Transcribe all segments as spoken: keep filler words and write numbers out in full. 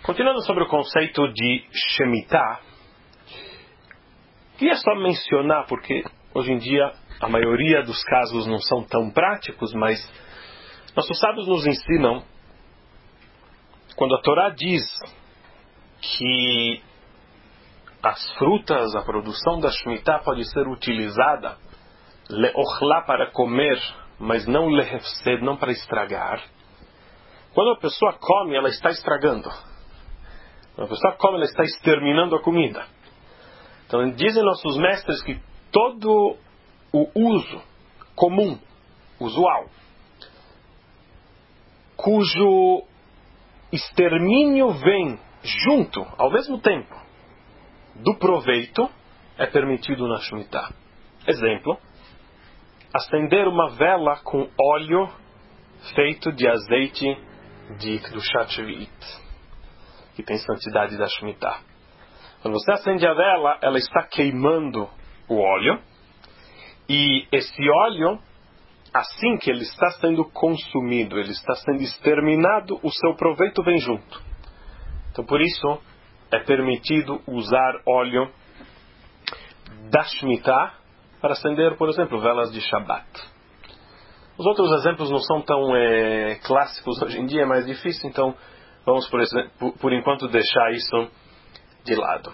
Continuando sobre o conceito de Shemitah, queria só mencionar, porque hoje em dia a maioria dos casos não são tão práticos, mas nossos sábios nos ensinam, quando a Torá diz que as frutas, a produção da Shemitah pode ser utilizada le'ochlá, para comer, mas não lehefsed, não para estragar. Quando a pessoa come, ela está estragando. Quando a pessoa come, ela está exterminando a comida. Então dizem nossos mestres que todo o uso comum, usual, cujo extermínio vem junto, ao mesmo tempo, do proveito, é permitido na Shemitah. Exemplo: acender uma vela com óleo feito de azeite de Kedushat Shvi'it, que tem santidade da Shemitah. Quando você acende a vela, ela está queimando o óleo, e esse óleo, assim que ele está sendo consumido, ele está sendo exterminado, o seu proveito vem junto. Então por isso é permitido usar óleo da Shemitah para acender, por exemplo, velas de Shabbat. Os outros exemplos não são tão é, clássicos hoje em dia, é mais difícil, então vamos, por, exemplo, por enquanto, deixar isso de lado.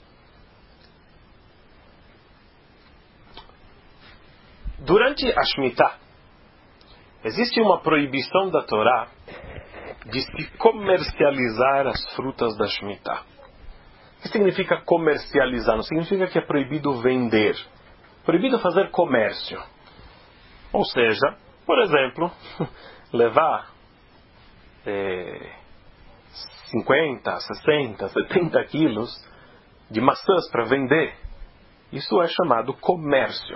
Durante a Shemitah, existe uma proibição da Torá de se comercializar as frutas da Shemitah. O que significa comercializar? Não significa que é proibido vender. Proibido fazer comércio. Ou seja, por exemplo, levar é, cinquenta, sessenta, setenta quilos de maçãs para vender. Isso é chamado comércio.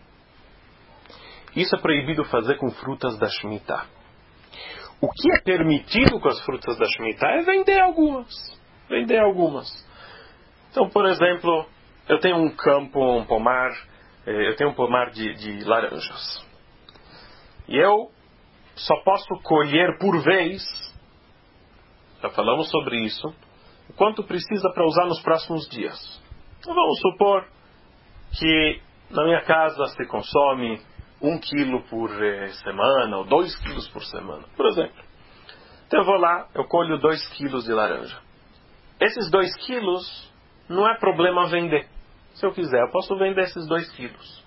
Isso é proibido fazer com frutas da Shemitah. O que é permitido com as frutas da Shemitah é vender algumas. Vender algumas. Então, por exemplo, eu tenho um campo, um pomar, eu tenho um pomar de, de laranjas. E eu só posso colher por vez, já falamos sobre isso, o quanto precisa para usar nos próximos dias. Então, vamos supor que na minha casa se consome um quilo por eh, semana, ou dois quilos por semana, por exemplo. Então eu vou lá, eu colho dois quilos de laranja. Esses dois quilos não é problema vender. Se eu quiser, eu posso vender esses dois quilos.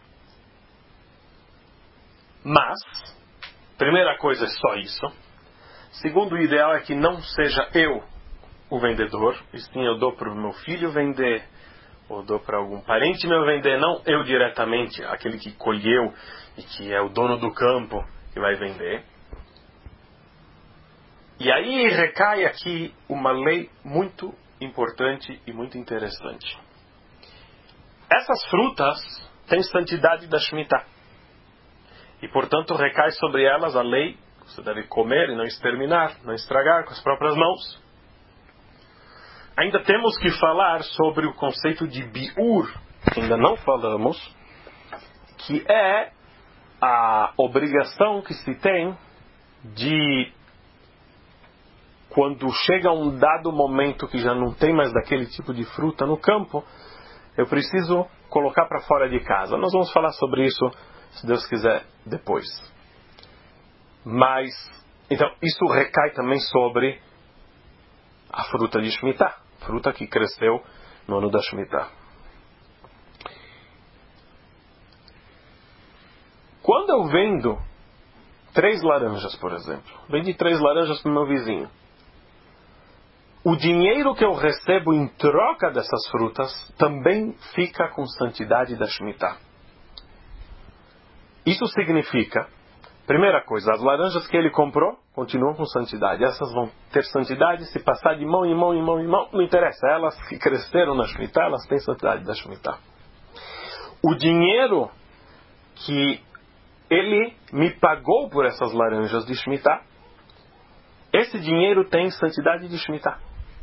Mas, primeira coisa é só isso. Segundo, o ideal é que não seja eu o vendedor, e sim eu dou para o meu filho vender, ou dou para algum parente meu vender, não eu diretamente, aquele que colheu e que é o dono do campo que vai vender. E aí recai aqui uma lei muito importante e muito interessante. Essas frutas têm santidade da Shemitah. E portanto recai sobre elas a lei: você deve comer e não exterminar, não estragar com as próprias mãos. Ainda temos que falar sobre o conceito de biur, que ainda não falamos, que é a obrigação que se tem de, quando chega um dado momento que já não tem mais daquele tipo de fruta no campo, eu preciso colocar para fora de casa. Nós vamos falar sobre isso, se Deus quiser, depois. Mas, então, isso recai também sobre a fruta de Shemitah, fruta que cresceu no ano da Shemitah. Quando eu vendo três laranjas, por exemplo, vendi três laranjas para o meu vizinho, o dinheiro que eu recebo em troca dessas frutas também fica com santidade da Shemitah. Isso significa, primeira coisa, as laranjas que ele comprou continuam com santidade. Essas vão ter santidade se passar de mão em mão, em mão, em mão. Não interessa, elas que cresceram na Shemitah, elas têm santidade da Shemitah. O dinheiro que ele me pagou por essas laranjas de Shemitah, esse dinheiro tem santidade de Shemitah.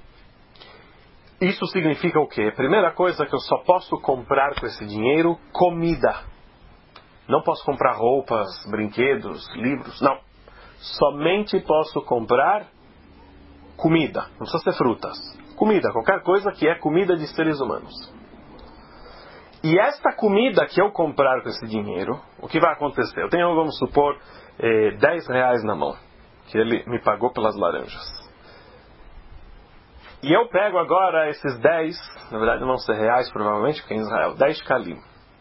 Isso significa o quê? Primeira coisa, que eu só posso comprar com esse dinheiro comida. Não posso comprar roupas, brinquedos, livros, não. Somente posso comprar comida, não precisa ser frutas. Comida, qualquer coisa que é comida de seres humanos. E esta comida que eu comprar com esse dinheiro, o que vai acontecer? Eu tenho, vamos supor, eh, dez reais na mão, que ele me pagou pelas laranjas. E eu pego agora esses dez, na verdade não vão ser reais provavelmente, porque em Israel, dez shkalim.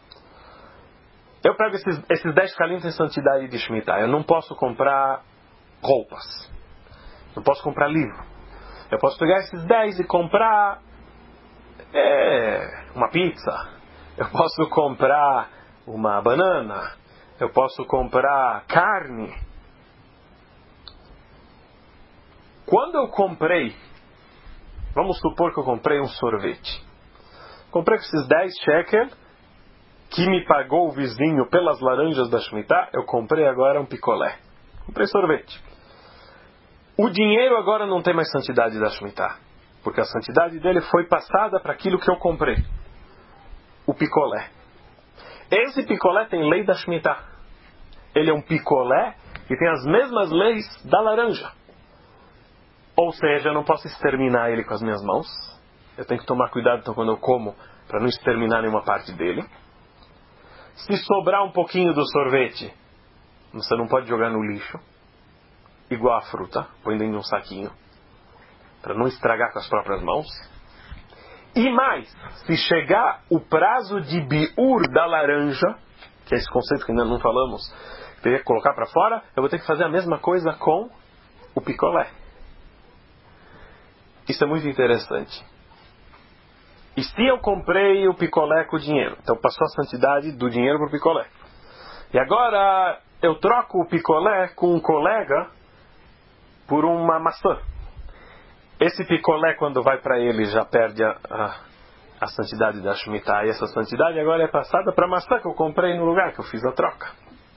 Eu pego esses, esses dez shkalim em santidade de Shemitah. Eu não posso comprar roupas. Não posso comprar livro. Eu posso pegar esses dez e comprar é, uma pizza. Eu posso comprar uma banana. Eu posso comprar carne. Quando eu comprei, vamos supor que eu comprei um sorvete. Comprei com esses dez shekels que me pagou o vizinho pelas laranjas da Shemitah, eu comprei agora um picolé. Comprei sorvete. O dinheiro agora não tem mais santidade da Shemitah, porque a santidade dele foi passada para aquilo que eu comprei. O picolé. Esse picolé tem lei da Shemitah. Ele é um picolé que tem as mesmas leis da laranja. Ou seja, eu não posso exterminar ele com as minhas mãos. Eu tenho que tomar cuidado então, quando eu como, para não exterminar nenhuma parte dele. Se sobrar um pouquinho do sorvete, você não pode jogar no lixo, igual a fruta, põe dentro de um saquinho, para não estragar com as próprias mãos. E mais, se chegar o prazo de biur da laranja, que é esse conceito que ainda não falamos, que teria que colocar para fora, eu vou ter que fazer a mesma coisa com o picolé. Isso é muito interessante. E se eu comprei o picolé com o dinheiro, então passou a santidade do dinheiro para o picolé. E agora eu troco o picolé com um colega por uma maçã. Esse picolé, quando vai para ele, já perde a, a, a santidade da Shemitah. E essa santidade agora é passada para a maçã que eu comprei no lugar que eu fiz a troca.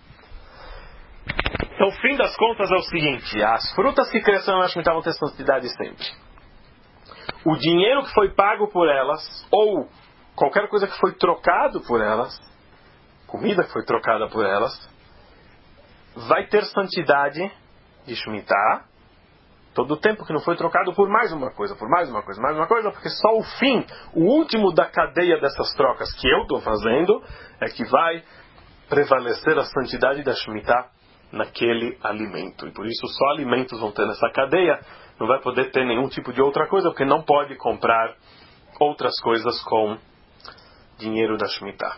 Então, o fim das contas é o seguinte: as frutas que cresceram na Shemitah vão ter santidade sempre. O dinheiro que foi pago por elas, ou qualquer coisa que foi trocado por elas, comida que foi trocada por elas, vai ter santidade de Shemitah todo o tempo que não foi trocado por mais uma coisa, por mais uma coisa, mais uma coisa, porque só o fim, o último da cadeia dessas trocas que eu estou fazendo, é que vai prevalecer a santidade da Shemitah naquele alimento. E por isso só alimentos vão ter nessa cadeia, não vai poder ter nenhum tipo de outra coisa, porque não pode comprar outras coisas com dinheiro da Shemitah.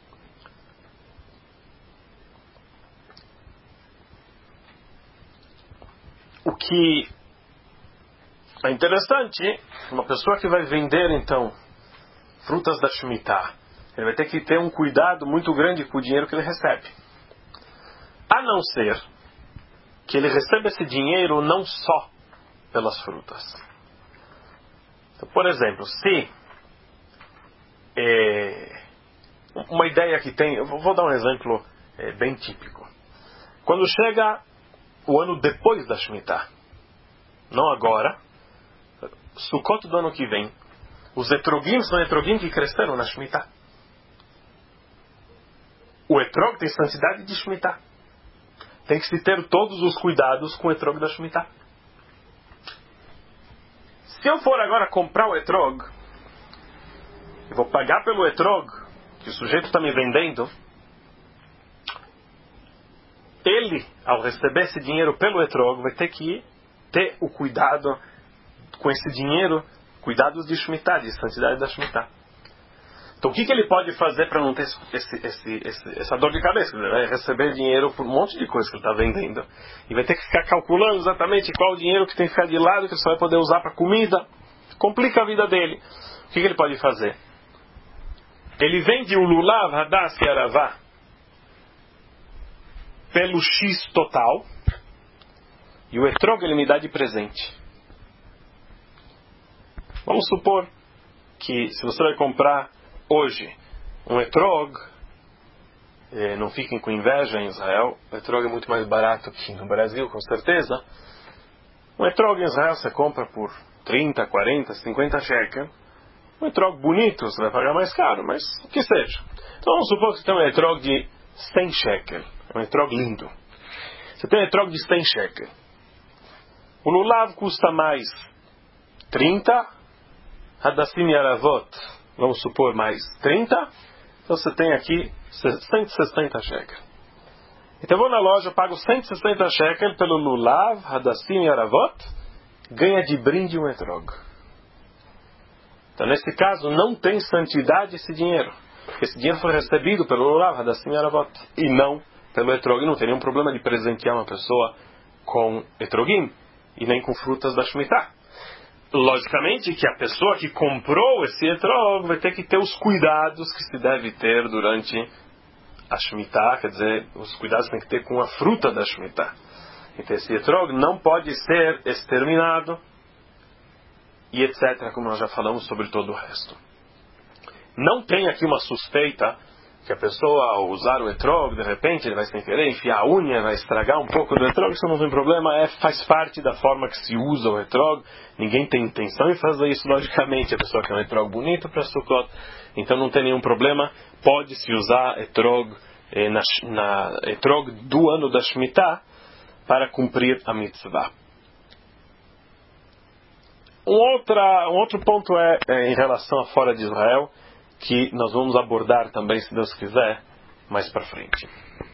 O que é interessante, uma pessoa que vai vender então frutas da Shemitah, ele vai ter que ter um cuidado muito grande com o dinheiro que ele recebe. A não ser que ele receba esse dinheiro não só pelas frutas. Então, por exemplo, se é, uma ideia que tem, eu vou dar um exemplo é, bem típico. Quando chega o ano depois da Shemitah, não agora, Sukkot do ano que vem, os etrogim são etrogim que cresceram na Shemitah. O etrog tem santidade de Shemitah. Tem que se ter todos os cuidados com o etrog da Shemitah. Se eu for agora comprar o etrog, eu vou pagar pelo etrog, que o sujeito está me vendendo, ele, ao receber esse dinheiro pelo etrog, vai ter que ter o cuidado com esse dinheiro, cuidados de Shemitah, de santidade da Shemitah. Então o que, que ele pode fazer para não ter esse, esse, esse, essa dor de cabeça? Ele vai receber dinheiro por um monte de coisa que ele está vendendo. E vai ter que ficar calculando exatamente qual o dinheiro que tem que ficar de lado, que ele só vai poder usar para comida. Complica a vida dele. O que, que ele pode fazer? Ele vende o Lulav, Hadass e Aravá pelo X total. E o etrog ele me dá de presente. Vamos supor que se você vai comprar hoje um etrog, eh, não fiquem com inveja em Israel, o etrog é muito mais barato que no Brasil, com certeza. Um etrog em Israel você compra por trinta, quarenta, cinquenta shekel. Um etrog bonito você vai pagar mais caro, mas o que seja. Então vamos supor que você tem um etrog de cem shekel, um etrog lindo. Você tem um etrog de cem shekel. O lulav custa mais trinta, Hadassim Yaravot, vamos supor mais trinta, então você tem aqui cento e sessenta shekel. Então eu vou na loja, pago cento e sessenta shekel pelo Lulav, Hadassim Yaravot, ganha de brinde um etrog. Então nesse caso não tem santidade esse dinheiro, porque esse dinheiro foi recebido pelo Lulav, Hadassim Yaravot, e não pelo etrog. Não tem nenhum problema de presentear uma pessoa com etrogim, e nem com frutas da Shemitah. Logicamente que a pessoa que comprou esse etrog vai ter que ter os cuidados que se deve ter durante a Shemitah, quer dizer, os cuidados tem que ter com a fruta da Shemitah. Então esse etrog não pode ser exterminado e etcétera, como nós já falamos sobre todo o resto. Não tem aqui uma suspeita que a pessoa, ao usar o etrog, de repente ele vai sem querer enfiar a unha, vai estragar um pouco do etrog. Isso não tem problema, é, faz parte da forma que se usa o etrog. Ninguém tem intenção em fazer isso, logicamente. A pessoa quer um etrog bonito para Sukkot, então não tem nenhum problema. Pode-se usar etrog, eh, na, na, etrog do ano da Shemitah para cumprir a mitzvah. Um, outra, um outro ponto é, é em relação a fora de Israel, que nós vamos abordar também, se Deus quiser, mais para frente.